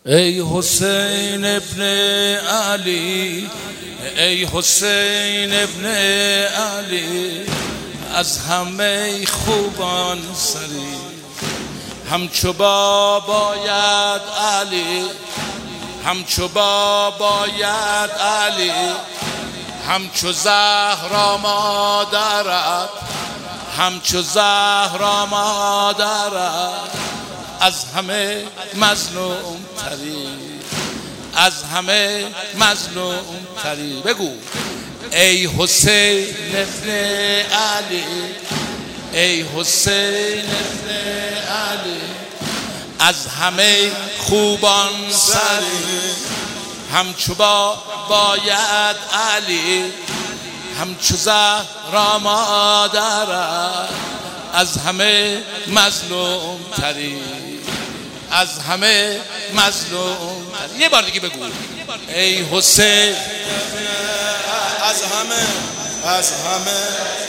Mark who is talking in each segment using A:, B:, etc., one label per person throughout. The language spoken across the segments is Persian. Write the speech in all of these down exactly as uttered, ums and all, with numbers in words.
A: ای حسین ابن علی، ای حسین ابن علی، از همه خوبان سری، همچو بابایت علی، همچو بابایت علی، همچو زهرا مادرت، همچو زهرا مادرت، از همه مظلوم تری، از همه مظلوم تری. بگو ای حسین ابن علی، ای حسین ابن علی، از همه خوبان سری، همچو بابایت علی، همچو زهرا مادرت، از همه مظلوم تری، از همه مظلوم تری. یه بار دیگه بگو ای حسین،
B: از همه از همه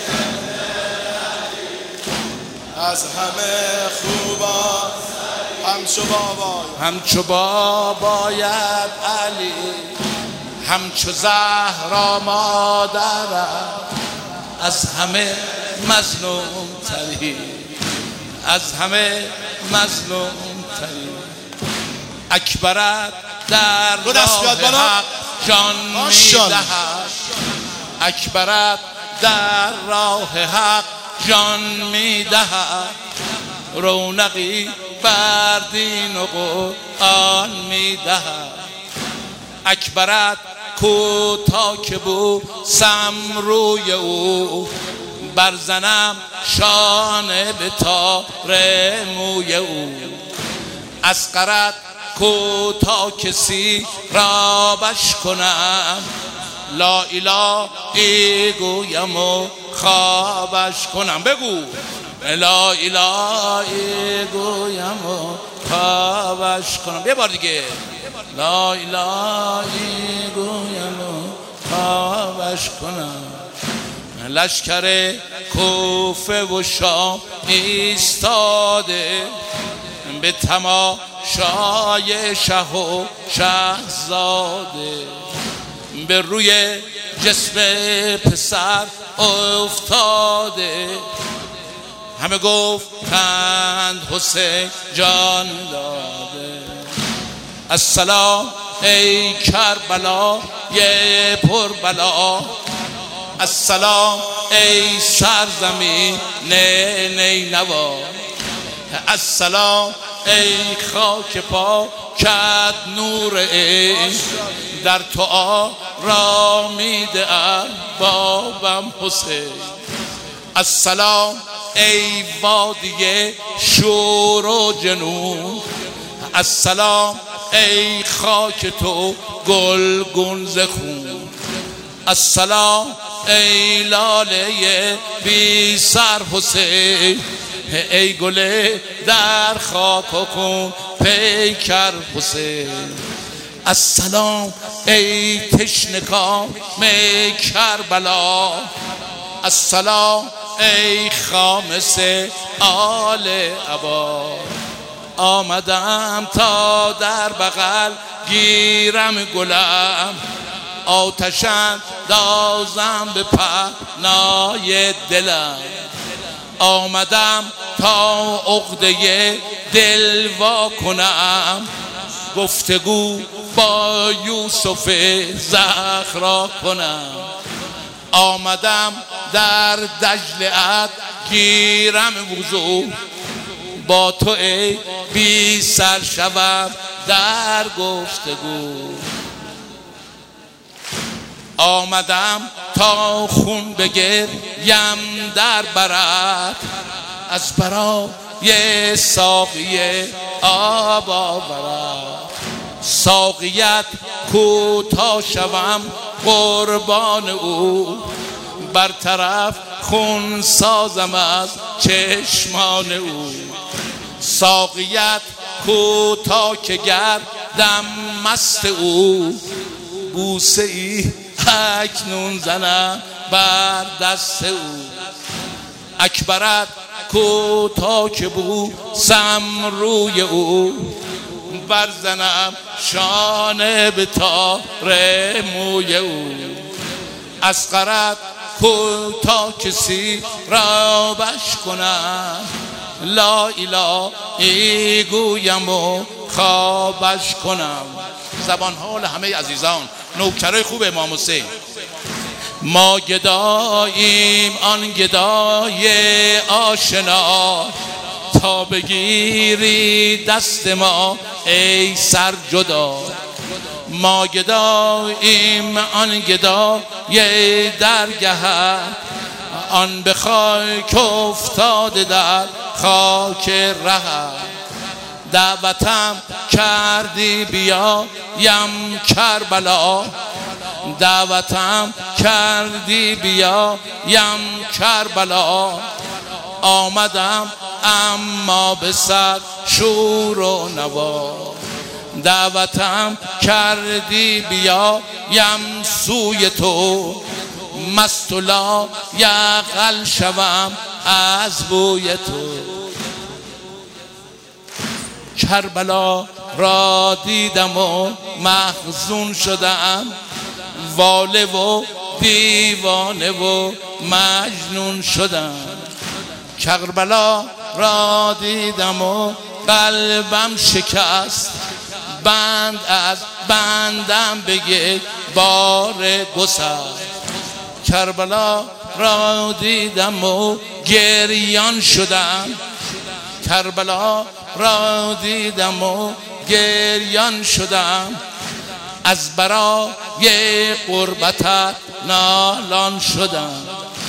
B: از همه خوبان، همچو بابایت،
A: همچو بابایت علی، همچو زهرا مادرت، از همه مظلوم تری، از همه مظلوم تری. اکبرت در راه حق جان میدهد، اکبرت در راه حق جان میدهد، رونقی بر دین و قرآن میدهد. اکبرت کوتا که بود سمروی او، برزنم شانه به تار موی او. اصغرت کوتا کسی رابش کنم، لا اله گویم و خوابش کنم. بگو لا اله گویم و خوابش کنم. یه بار دیگه لا اله گویم و خوابش کنم. لشکر کوفه و شام ایستاده، به تماشای شه و شهزاده، به روی جسم پسر افتاده. همه گفتند حسین جان داده. السلام ای کربلا یه پر بلا، السلام ای سرزمین نینوا، السلام ای خاک پاکت نور عشق، در تو آرامیده اربابم حسین. السلام ای وادی شور و جنون، السلام ای خاک تو گلگون ز خون، السلام ای لاله بی سر حسین، ای گل در خاک و خون پیکر حسین. السلام ای تشنکام کربلا، السلام ای خامس آل عبا. آمدم تا در بغل گیرم گلم، آتشن دازم به پهنای دلم. آمدم تا عقده دل وا کنم، گفتگو با یوسف زهرا کنم. آمدم در دجلت گیرم وضو، با تو ای بی سر شوم در گفتگو. آمدم تا خون بگریم در برات، از برای ساقی آب آورد. ساقیت کوتا شوم قربان او، برطرف خون سازم از چشمان او. ساقیت کوتا که گردم مست او، بوسه ای اکنون زنم بر دست او. اکبرت کوتا که بود سم روی او، برزنم شانه به تار موی او. از قرد کوتا کسی را بش کنم لا اله ای گویم و خوابش کنم. زبان حال همه عزیزان نوکرای خوب امام حسین. ما گداییم آن گدای آشنا تا بگیری دست ما ای سر جدا. ما گداییم آن گدای درگه آن به خاک افتاده در خاک ره. دعوتم کردی بیایم کربلا دعوتم کردی بیایم کربلا. آمدم اما به صد شور و نوا. دعوتم کردی بیایم سوی تو مست و لا یعقل شوم از بوی تو. کربلا را دیدم و محزون شدم واله و دیوانه و مجنون شدم. کربلا را دیدم و قلبم شکست بند از بندم به یک بار گسست. کربلا را دیدم و گریان شدم کربلا را دیدم و گریان شدم. از برای قربتت نالان شدم.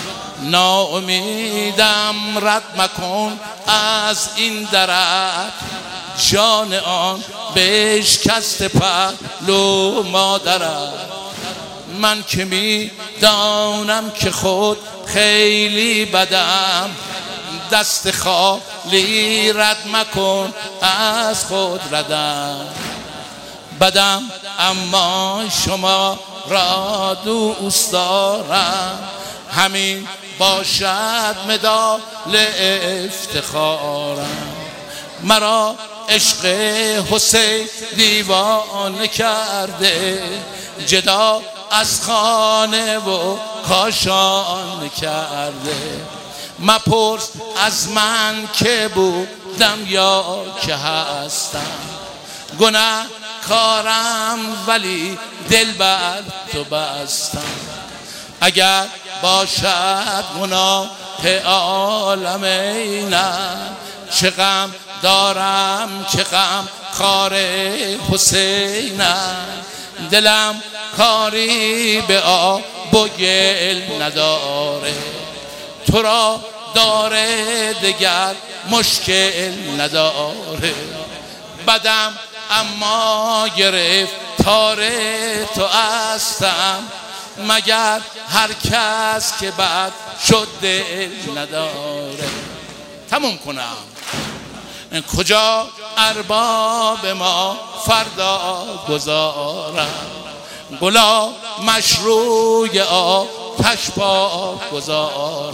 A: ناامیدم رد مکن از این درد جان آن بشکست پهلو مادرت. من که می دانم که خود خیلی بدم دست خالی رد مکن از خود ردم. بدم اما شما را دوست دارم همین باشد مدال افتخارم. مرا عشق حسین دیوانه کرده جدا از خانه و کاشانه کرده. مپرس از من که بودم یا که هستم گناه کارم ولی دل بر تو بستم. اگر باشد گناه عالم اینم چه غم دارم که غم خار حسینم. دلم کاری به آب و گل نداره تو را داره دگر مشکل نداره. بدم اما گرفتار تو هستم مگر هر کس که بد شد دل نداره. تموم کنم. کجا ارباب ما فردا گذارم گلا مشروع آتش پاک گذارم.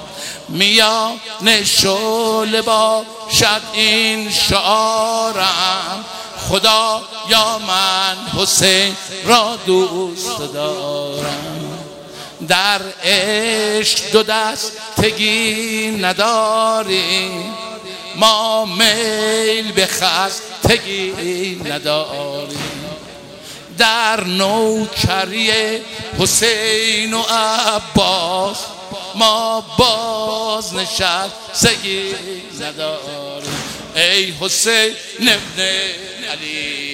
A: میان شعله باشد این شعارم خدا یا من حسین را دوست دارم. در عشق دو دستگی نداریم ما میل به خستگی نداریم. در نوکری حسین و عباس ما باز نشستگی نداریم. ای حسین ابن علی